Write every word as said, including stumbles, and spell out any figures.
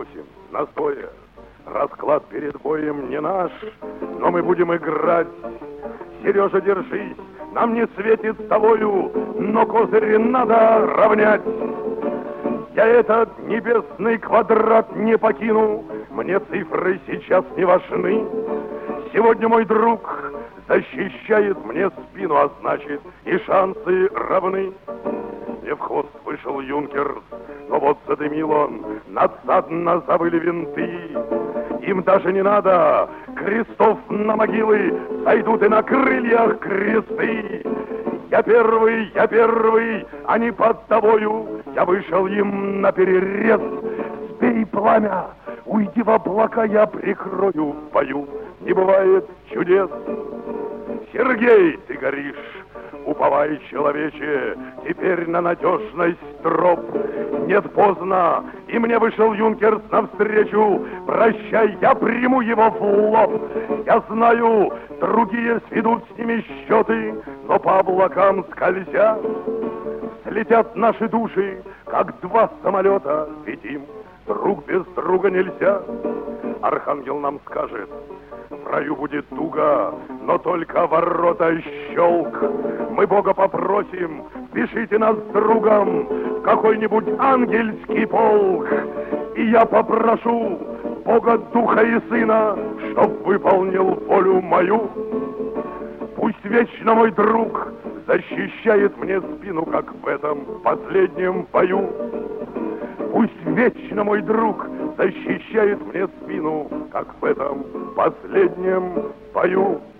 восемь, настоя. Расклад перед боем не наш, но мы будем играть. Сережа, держись, нам не светит с тобою, но козыри надо равнять. Я этот небесный квадрат не покину, мне цифры сейчас не важны. Сегодня мой друг защищает мне спину, а значит и шансы равны. Не в хвост вышел юнкер, но вот задымил он, надсадно забыли винты. Им даже не надо крестов на могилы, сойдут и на крыльях кресты. Я первый, я первый, а не под тобою, я вышел им на перерез. Сбей пламя, уйди в облака, я прикрою в бою, не бывает чудес. Сергей, ты горишь, уповай, человече, теперь на надежность троп. Нет, поздно, и мне вышел юнкерс навстречу. Прощай, я приму его в лоб. Я знаю, другие сведут с ними счеты, но по облакам скользя слетят наши души, как два самолета, ведь им друг без друга нельзя. Архангел нам скажет: в раю будет туго, но только ворота щелк. Мы Бога попросим, пишите нас с другом в какой-нибудь ангельский полк. И я попрошу Бога, Духа и Сына, чтоб выполнил волю мою. Пусть вечно мой друг защищает мне спину, как в этом последнем бою. Пусть вечно мой друг защищает мне спину, как в этом последнем бою.